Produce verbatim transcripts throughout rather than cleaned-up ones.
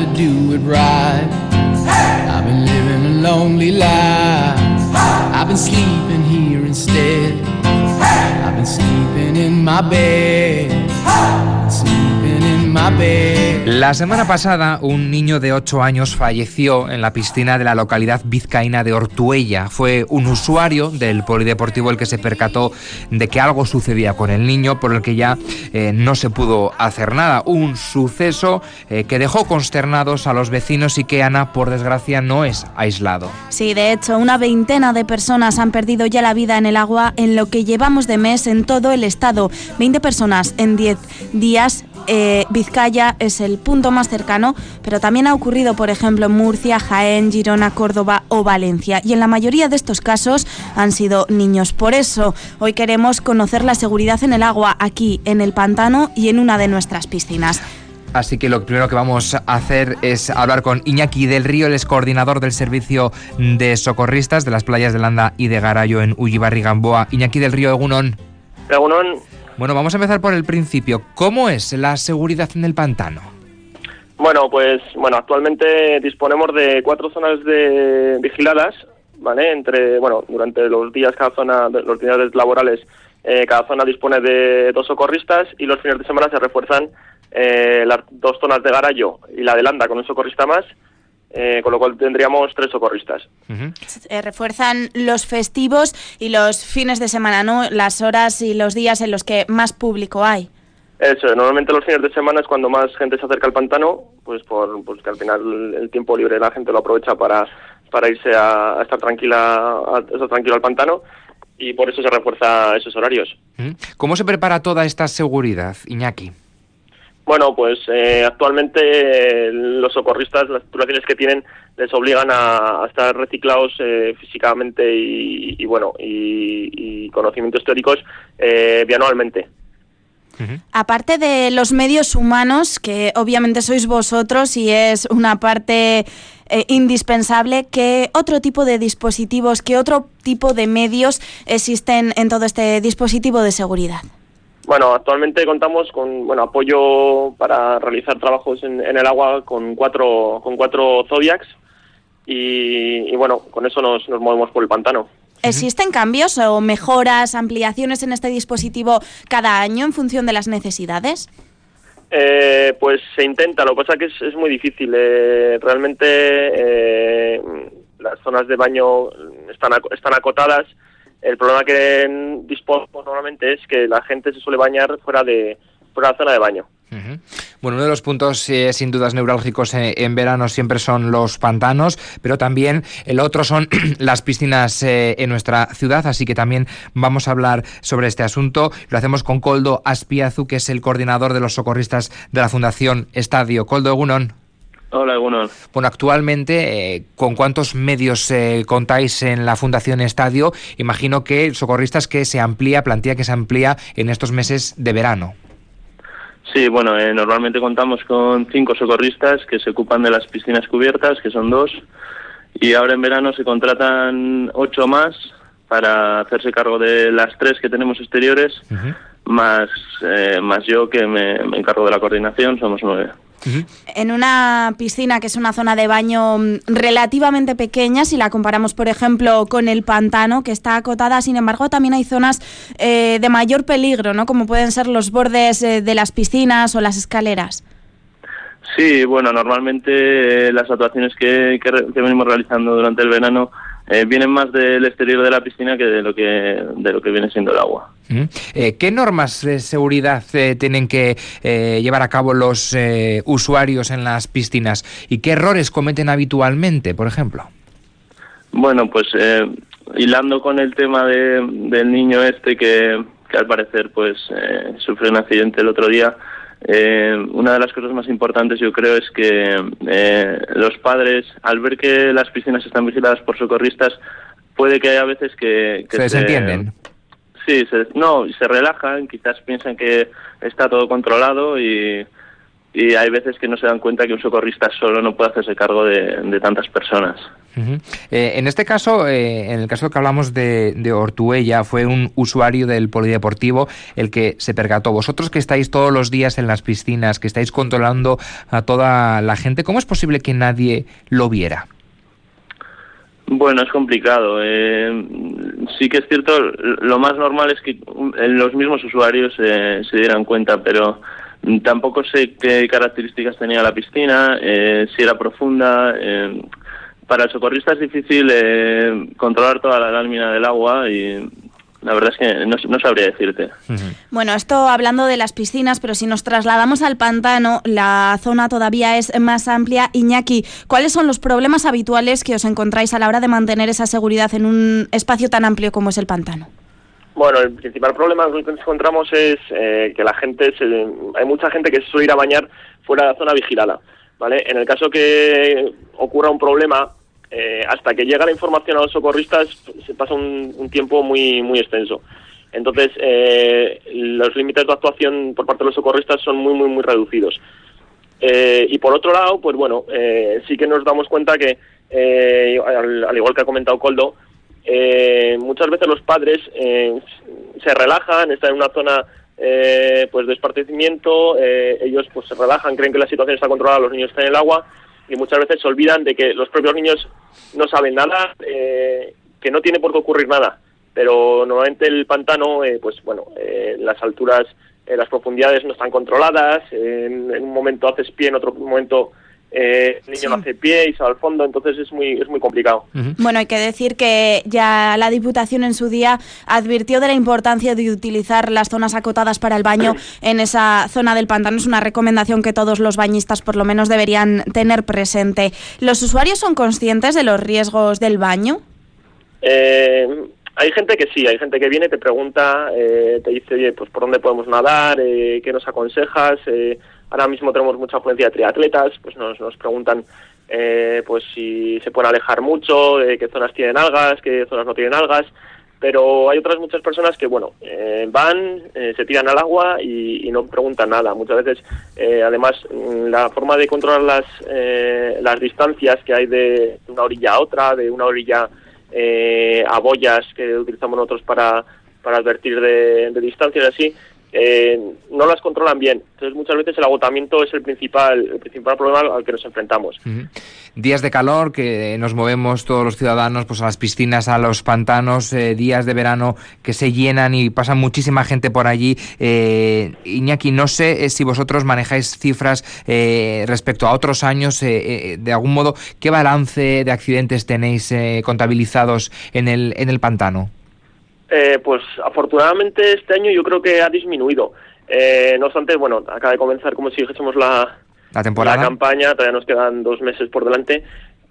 to do it right. I've been living a lonely life. I've been sleeping here instead. I've been sleeping in my bed. Sleeping in my bed. La semana pasada, un niño de ocho años falleció en la piscina de la localidad vizcaína de Ortuella. Fue un usuario del polideportivo el que se percató de que algo sucedía con el niño, por el que ya eh, no se pudo hacer nada. Un suceso eh, que dejó consternados a los vecinos y que, Ana, por desgracia, no es aislado. Sí, de hecho, una veintena de personas han perdido ya la vida en el agua en lo que llevamos de mes en todo el estado. veinte personas en diez días. Eh, Vizcaya es el punto más cercano, pero también ha ocurrido, por ejemplo, en Murcia, Jaén, Girona, Córdoba o Valencia. Y en la mayoría de estos casos han sido niños. Por eso, hoy queremos conocer la seguridad en el agua aquí, en el pantano y en una de nuestras piscinas. Así que lo primero que vamos a hacer es hablar con Iñaki del Río, el coordinador del servicio de socorristas de las playas de Landa y de Garayo en Ullibarri, Gamboa. Iñaki del Río, egunon. Egunon. Bueno, vamos a empezar por el principio. ¿Cómo es la seguridad en el pantano? Bueno, pues bueno, actualmente disponemos de cuatro zonas de vigiladas, ¿vale? Entre, bueno, durante los días cada zona, los días laborales, eh, cada zona dispone de dos socorristas y los fines de semana se refuerzan eh, las dos zonas de Garayo y la de Landa con un socorrista más. Eh, con lo cual tendríamos tres socorristas. Uh-huh. Eh, refuerzan los festivos y los fines de semana, ¿no? Las horas y los días en los que más público hay. Eso, normalmente los fines de semana es cuando más gente se acerca al pantano, pues por pues que al final el tiempo libre la gente lo aprovecha para para irse a, a estar tranquila, a estar tranquilo al pantano, y por eso se refuerza esos horarios. Uh-huh. ¿Cómo se prepara toda esta seguridad, Iñaki? Bueno, pues eh, actualmente eh, los socorristas, las titulaciones que tienen, les obligan a, a estar reciclados eh, físicamente y, y bueno y, y conocimientos teóricos eh, bianualmente. Uh-huh. Aparte de los medios humanos, que obviamente sois vosotros y es una parte eh, indispensable, ¿qué otro tipo de dispositivos, qué otro tipo de medios existen en todo este dispositivo de seguridad? Bueno, actualmente contamos con bueno apoyo para realizar trabajos en, en el agua con cuatro con cuatro Zodiacs y, y bueno, con eso nos, nos movemos por el pantano. ¿Existen cambios o mejoras, ampliaciones en este dispositivo cada año en función de las necesidades? Eh, pues se intenta, lo que pasa es que es, es muy difícil. Eh, realmente eh, las zonas de baño están ac- están acotadas. El problema que disponemos normalmente es que la gente se suele bañar fuera de fuera de la zona de baño. Uh-huh. Bueno, uno de los puntos eh, sin dudas neurálgicos eh, en verano siempre son los pantanos, pero también el otro son las piscinas eh, en nuestra ciudad, así que también vamos a hablar sobre este asunto. Lo hacemos con Koldo Aspiazu, que es el coordinador de los socorristas de la Fundación Estadio. Koldo, egunon. Hola, bueno. Bueno, actualmente, eh, ¿con cuántos medios eh, contáis en la Fundación Estadio? Imagino que socorristas que se amplía, plantilla que se amplía en estos meses de verano. Sí, bueno, eh, normalmente contamos con cinco socorristas que se ocupan de las piscinas cubiertas, que son dos, y ahora en verano se contratan ocho más para hacerse cargo de las tres que tenemos exteriores, uh-huh. más, eh, más yo que me, me encargo de la coordinación, somos nueve. Uh-huh. En una piscina que es una zona de baño relativamente pequeña, si la comparamos, por ejemplo, con el pantano, que está acotada, sin embargo, también hay zonas eh, de mayor peligro, ¿no? Como pueden ser los bordes eh, de las piscinas o las escaleras. Sí, bueno, normalmente eh, las actuaciones que, que, que venimos realizando durante el verano eh, vienen más del exterior de la piscina que de lo que de lo que viene siendo el agua. Uh-huh. Eh, ¿Qué normas de seguridad eh, tienen que eh, llevar a cabo los eh, usuarios en las piscinas y qué errores cometen habitualmente, por ejemplo? Bueno, pues eh, hilando con el tema de, del niño este que, que al parecer pues eh, sufrió un accidente el otro día. Eh, una de las cosas más importantes yo creo es que eh, los padres, al ver que las piscinas están vigiladas por socorristas, puede que haya veces que... que se desentienden. Se, sí, se, no, se relajan, quizás piensan que está todo controlado y, y hay veces que no se dan cuenta que un socorrista solo no puede hacerse cargo de, de tantas personas. Uh-huh. Eh, en este caso, eh, en el caso que hablamos de, de Ortuella, fue un usuario del polideportivo el que se percató. Vosotros que estáis todos los días en las piscinas, que estáis controlando a toda la gente, ¿cómo es posible que nadie lo viera? Bueno, es complicado. Eh, sí que es cierto, lo más normal es que los mismos usuarios eh, se dieran cuenta, pero tampoco sé qué características tenía la piscina, eh, si era profunda. Eh, para el socorrista es difícil eh, controlar toda la lámina del agua y la verdad es que no, no sabría decirte. Bueno, esto hablando de las piscinas, pero si nos trasladamos al pantano, la zona todavía es más amplia. Iñaki, ¿cuáles son los problemas habituales que os encontráis a la hora de mantener esa seguridad en un espacio tan amplio como es el pantano? Bueno, el principal problema que nos encontramos es eh, que la gente, se, hay mucha gente que se suele ir a bañar fuera de la zona vigilada, ¿vale? En el caso que ocurra un problema, eh, hasta que llega la información a los socorristas se pasa un, un tiempo muy muy extenso. Entonces, eh, los límites de actuación por parte de los socorristas son muy, muy, muy reducidos. Eh, y por otro lado, pues bueno, eh, sí que nos damos cuenta que, eh, al, al igual que ha comentado Koldo, Eh, muchas veces los padres eh, se relajan, están en una zona eh, pues de esparcimiento, eh, ellos pues se relajan, creen que la situación está controlada, los niños están en el agua y muchas veces se olvidan de que los propios niños no saben nada, eh, que no tiene por qué ocurrir nada, pero normalmente el pantano, eh, pues bueno, eh, las alturas, eh, las profundidades no están controladas, eh, en, en un momento haces pie, en otro momento Eh, el niño sí. no hace pie y se va al fondo, entonces es muy es muy complicado. Uh-huh. Bueno, hay que decir que ya la Diputación en su día advirtió de la importancia de utilizar las zonas acotadas para el baño en esa zona del pantano. Es una recomendación que todos los bañistas por lo menos deberían tener presente. ¿Los usuarios son conscientes de los riesgos del baño? Eh, hay gente que sí, hay gente que viene, te pregunta, eh, te dice, oye, pues por dónde podemos nadar, eh, qué nos aconsejas. eh, Ahora mismo tenemos mucha afluencia de triatletas, pues nos, nos preguntan eh, pues si se pueden alejar mucho, de qué zonas tienen algas, qué zonas no tienen algas, pero hay otras muchas personas que, bueno, eh, van, eh, se tiran al agua y, y no preguntan nada. Muchas veces, eh, además, la forma de controlar las, eh, las distancias que hay de una orilla a otra, de una orilla eh, a boyas que utilizamos nosotros para, para advertir de, de distancias así, Eh, no las controlan bien. Entonces muchas veces el agotamiento es el principal el principal problema al que nos enfrentamos. Uh-huh. Días de calor que nos movemos todos los ciudadanos pues a las piscinas, a los pantanos, eh, días de verano que se llenan y pasa muchísima gente por allí. eh, Iñaki, no sé eh, si vosotros manejáis cifras eh, respecto a otros años, eh, eh, de algún modo, ¿qué balance de accidentes tenéis eh, contabilizados en el en el pantano? Eh, pues afortunadamente este año yo creo que ha disminuido. Eh, no obstante, bueno, acaba de comenzar como si dijésemos la, la temporada, la campaña, todavía nos quedan dos meses por delante,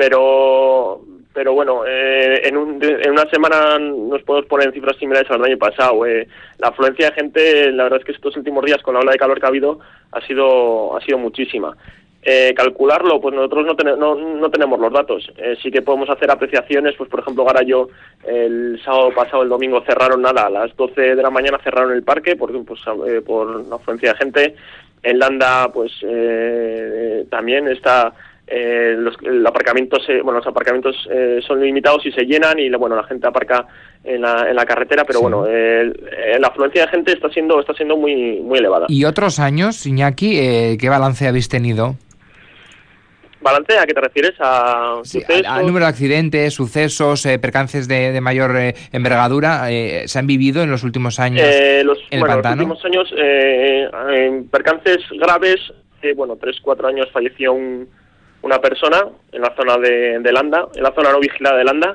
pero pero bueno, eh, en, un, en una semana nos podemos poner en cifras similares al año pasado. Eh, la afluencia de gente, la verdad es que estos últimos días con la ola de calor que ha habido ha sido ha sido muchísima. Eh, calcularlo, pues nosotros no, ten- no, no tenemos los datos. Eh, sí que podemos hacer apreciaciones, pues por ejemplo, Garayo el sábado pasado, el domingo cerraron nada, a las doce de la mañana cerraron el parque por, pues, eh, por la afluencia de gente. En Landa, pues eh, también está, eh, los, el aparcamiento se, bueno, los aparcamientos eh, son limitados y se llenan y bueno, la gente aparca en la, en la carretera, pero sí. bueno, eh, la afluencia de gente está siendo está siendo muy muy elevada. ¿Y otros años, Iñaki, eh, qué balance habéis tenido? ¿Balance? ¿A qué te refieres? ¿A sí, sucesos? Al número de accidentes, sucesos, eh, percances de, de mayor eh, envergadura, eh, ¿se han vivido en los últimos años eh, los, en bueno, el pantano? En los últimos años, eh, en percances graves, eh, bueno, tres, cuatro años falleció un, una persona en la zona de, de Landa, en la zona no vigilada de Landa,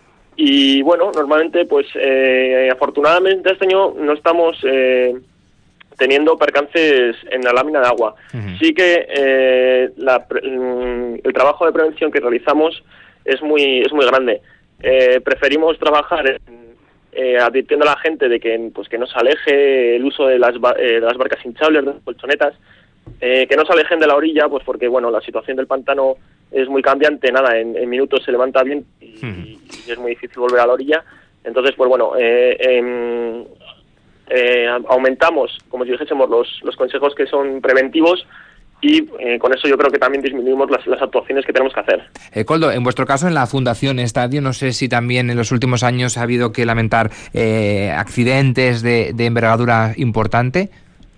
y bueno, normalmente, pues, eh, afortunadamente este año no estamos... Eh, teniendo percances en la lámina de agua. Uh-huh. Sí que eh, la, el trabajo de prevención que realizamos es muy es muy grande. Eh, preferimos trabajar en, eh, advirtiendo a la gente de que pues que no se aleje el uso de las, eh, de las barcas hinchables, de las colchonetas, eh, que no se alejen de la orilla, pues porque bueno, la situación del pantano es muy cambiante, nada, en, en minutos se levanta bien y, uh-huh. y es muy difícil volver a la orilla. Entonces, pues bueno, eh, eh, Eh, aumentamos, como si dijésemos, los, los consejos que son preventivos y eh, con eso yo creo que también disminuimos las, las actuaciones que tenemos que hacer. Eh, Koldo, en vuestro caso en la Fundación Estadio, no sé si también en los últimos años ha habido que lamentar eh, accidentes de, de envergadura importante.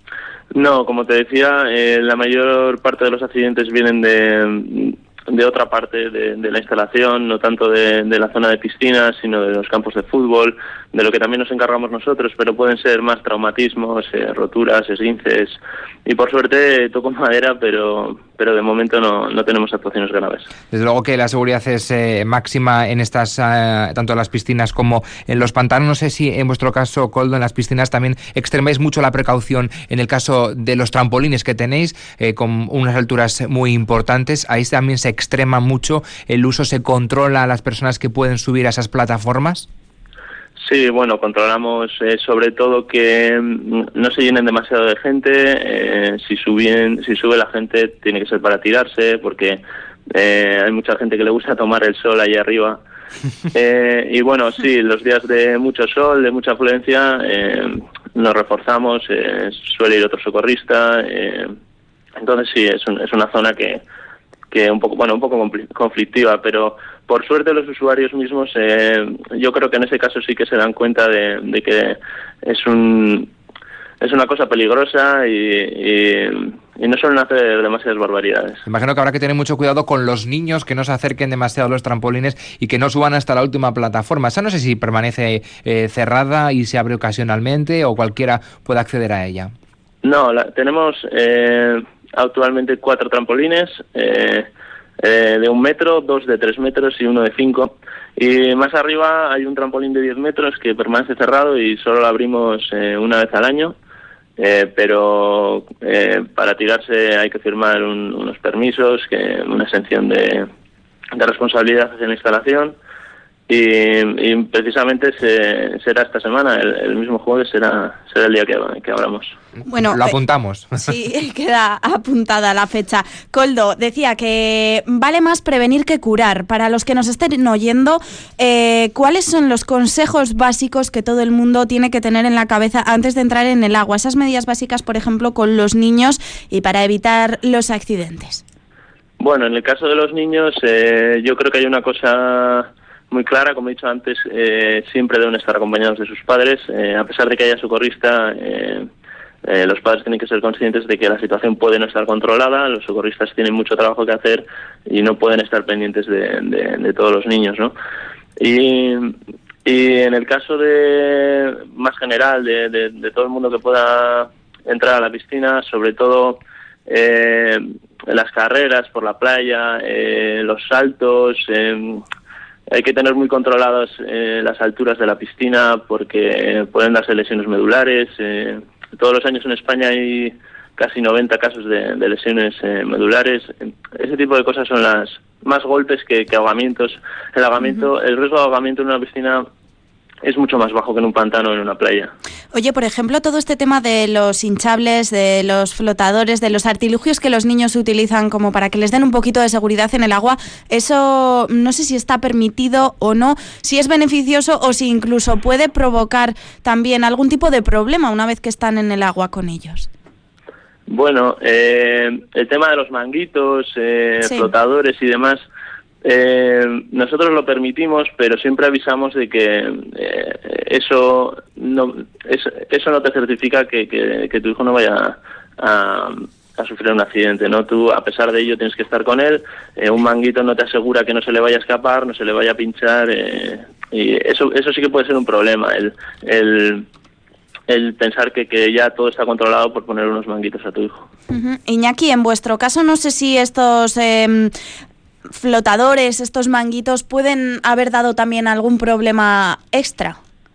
No, como te decía, eh, la mayor parte de los accidentes vienen de, de otra parte de, de la instalación, no tanto de, de la zona de piscinas, sino de los campos de fútbol, de lo que también nos encargamos nosotros, pero pueden ser más traumatismos, eh, roturas, esguinces, y por suerte toco madera, pero pero de momento no, no tenemos actuaciones graves. Desde luego que la seguridad es eh, máxima en estas, eh, tanto en las piscinas como en los pantanos. No sé si en vuestro caso, Koldo, en las piscinas también extremáis mucho la precaución en el caso de los trampolines que tenéis, eh, con unas alturas muy importantes. Ahí también se extrema mucho el uso, se controla a las personas que pueden subir a esas plataformas. Sí, bueno, controlamos eh, sobre todo que no se llenen demasiado de gente. Eh, si suben, si sube la gente tiene que ser para tirarse, porque eh, hay mucha gente que le gusta tomar el sol ahí arriba. Eh, y bueno, sí, los días de mucho sol, de mucha afluencia, eh, nos reforzamos. Eh, suele ir otro socorrista. Eh, entonces sí, es, un, es una zona que que un poco, bueno, un poco conflictiva, pero por suerte los usuarios mismos, eh, yo creo que en ese caso sí que se dan cuenta de, de que es un es una cosa peligrosa y, y, y no suelen hacer demasiadas barbaridades. Imagino que habrá que tener mucho cuidado con los niños, que no se acerquen demasiado a los trampolines y que no suban hasta la última plataforma. Esa no sé si permanece eh, cerrada y se abre ocasionalmente o cualquiera puede acceder a ella. No, la, tenemos eh, actualmente cuatro trampolines, eh, eh, de un metro, dos de tres metros y uno de cinco. Y más arriba hay un trampolín de diez metros que permanece cerrado y solo lo abrimos eh, una vez al año. Eh, pero eh, para tirarse hay que firmar un, unos permisos, que una exención de, de responsabilidad hacia la instalación. Y, y precisamente se, será esta semana, el, el mismo jueves será será el día que, que hablamos. Bueno, lo apuntamos. Eh, sí, queda apuntada la fecha. Koldo, decía que vale más prevenir que curar. Para los que nos estén oyendo, eh, ¿cuáles son los consejos básicos que todo el mundo tiene que tener en la cabeza antes de entrar en el agua? Esas medidas básicas, por ejemplo, con los niños y para evitar los accidentes. Bueno, en el caso de los niños, eh, yo creo que hay una cosa muy clara, como he dicho antes, eh, siempre deben estar acompañados de sus padres. Eh, a pesar de que haya socorrista, eh, eh, los padres tienen que ser conscientes de que la situación puede no estar controlada, los socorristas tienen mucho trabajo que hacer y no pueden estar pendientes de, de, de todos los niños, ¿no? Y, y en el caso de más general de, de, de todo el mundo que pueda entrar a la piscina, sobre todo eh, las carreras por la playa, eh, los saltos, eh, hay que tener muy controladas eh, las alturas de la piscina porque pueden darse lesiones medulares. Eh, todos los años en España hay casi noventa casos de, de lesiones eh, medulares. Ese tipo de cosas son las más golpes que, que ahogamientos. El ahogamiento, uh-huh. el riesgo de ahogamiento en una piscina es mucho más bajo que en un pantano o en una playa. Oye, por ejemplo, todo este tema de los hinchables, de los flotadores, de los artilugios que los niños utilizan como para que les den un poquito de seguridad en el agua, eso no sé si está permitido o no, si es beneficioso o si incluso puede provocar también algún tipo de problema una vez que están en el agua con ellos. Bueno, eh, el tema de los manguitos, eh, sí. flotadores y demás, Eh, nosotros lo permitimos, pero siempre avisamos de que eh, eso no eso, eso no te certifica que, que, que tu hijo no vaya a, a sufrir un accidente, ¿no? Tú, a pesar de ello, tienes que estar con él. Eh, un manguito no te asegura que no se le vaya a escapar, no se le vaya a pinchar, eh, y eso eso sí que puede ser un problema, el el el pensar que, que ya todo está controlado por poner unos manguitos a tu hijo. Uh-huh. Iñaki, en vuestro caso, no sé si estos eh, flotadores, estos manguitos, pueden haber dado también algún problema extra.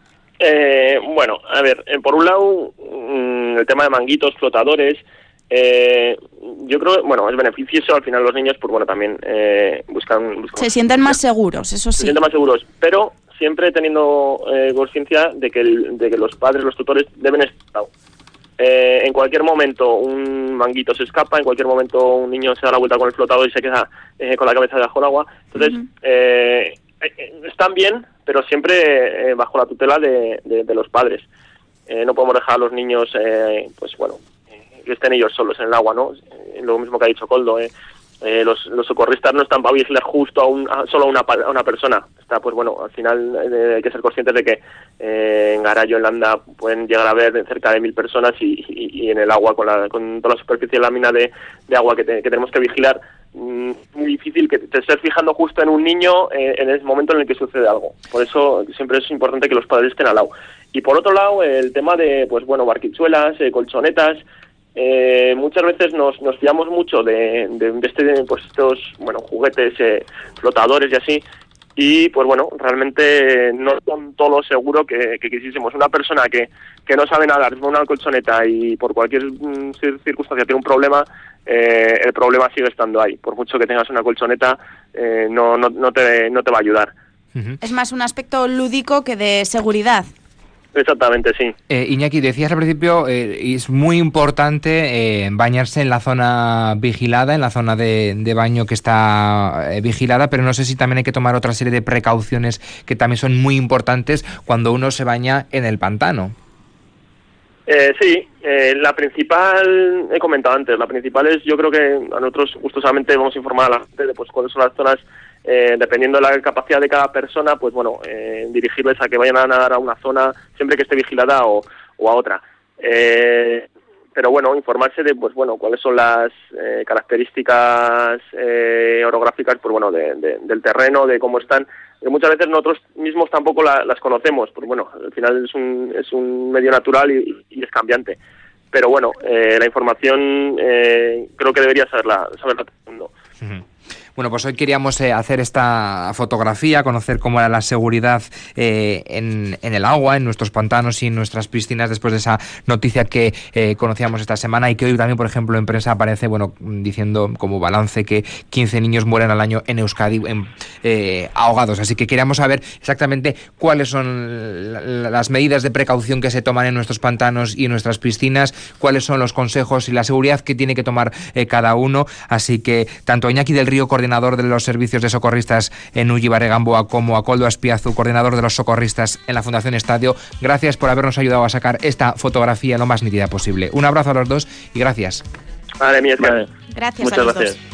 Eh, bueno, a ver, eh, por un lado, mmm, el tema de manguitos, flotadores, eh, yo creo, bueno, es beneficioso. Al final los niños, pues bueno, también eh, buscan, buscan... Se sienten más seguros, eso sí. Se sienten más seguros, pero siempre teniendo eh, conciencia de que, el, de que los padres, los tutores deben estar... Eh, en cualquier momento un manguito se escapa, en cualquier momento un niño se da la vuelta con el flotador y se queda eh, con la cabeza debajo del agua. Entonces, uh-huh. eh, eh, están bien, pero siempre eh, bajo la tutela de, de, de los padres. Eh, no podemos dejar a los niños, eh, pues bueno, eh, que estén ellos solos en el agua, ¿no? Eh, lo mismo que ha dicho Koldo, ¿eh? Eh, los, los socorristas no están para vigilar justo a, un, a solo a una, a una persona. Está, pues bueno, al final eh, hay que ser conscientes de que eh, en Garayo, en Landa, pueden llegar a haber cerca de mil personas y, y, y en el agua, con, la, con toda la superficie de lámina de, de agua que, te, que tenemos que vigilar, mm, muy difícil que te estés fijando justo en un niño eh, en el momento en el que sucede algo. Por eso siempre es importante que los padres estén al lado. Y por otro lado, el tema de, pues bueno, barquichuelas, eh, colchonetas. Eh, muchas veces nos, nos fiamos mucho de, de, de este, pues estos bueno juguetes eh, flotadores y así, y pues bueno, realmente no son todo lo seguro que, que quisiésemos. Una persona que, que no sabe nadar, va a una colchoneta y por cualquier mm, circunstancia tiene un problema, eh, el problema sigue estando ahí. Por mucho que tengas una colchoneta, eh, no, no, no, te, no te va a ayudar. Es más un aspecto lúdico que de seguridad. Exactamente, sí. Eh, Iñaki, decías al principio, eh, es muy importante eh, bañarse en la zona vigilada, en la zona de, de baño que está eh, vigilada, pero no sé si también hay que tomar otra serie de precauciones que también son muy importantes cuando uno se baña en el pantano. Eh, sí, eh, la principal, he comentado antes, la principal es, yo creo que a nosotros gustosamente vamos a informar a la gente de pues cuáles son las zonas, eh, dependiendo de la capacidad de cada persona, pues bueno, eh, dirigirles a que vayan a nadar a una zona siempre que esté vigilada o, o a otra. Eh, pero bueno, informarse de pues bueno cuáles son las eh, características eh, orográficas, pues bueno, de, de, del terreno, de cómo están. Que muchas veces nosotros mismos tampoco la, las conocemos, pues bueno, al final es un, es un medio natural y, y es cambiante. Pero bueno, eh, la información eh, creo que debería saberla, saberla todo el mundo. Uh-huh. Bueno, pues hoy queríamos eh, hacer esta fotografía, conocer cómo era la seguridad eh, en, en el agua, en nuestros pantanos y en nuestras piscinas después de esa noticia que eh, conocíamos esta semana y que hoy también, por ejemplo, en prensa aparece, bueno, diciendo como balance que quince niños mueren al año en Euskadi en, eh, ahogados. Así que queríamos saber exactamente cuáles son las medidas de precaución que se toman en nuestros pantanos y en nuestras piscinas, cuáles son los consejos y la seguridad que tiene que tomar eh, cada uno. Así que tanto Iñaki del Río, coordinador de los servicios de socorristas en Ullíbar Gamboa, como a Koldo Aspiazu, coordinador de los socorristas en la Fundación Estadio, gracias por habernos ayudado a sacar esta fotografía lo más nítida posible. Un abrazo a los dos y gracias. Vale, mi Gracias Muchas a los gracias. dos.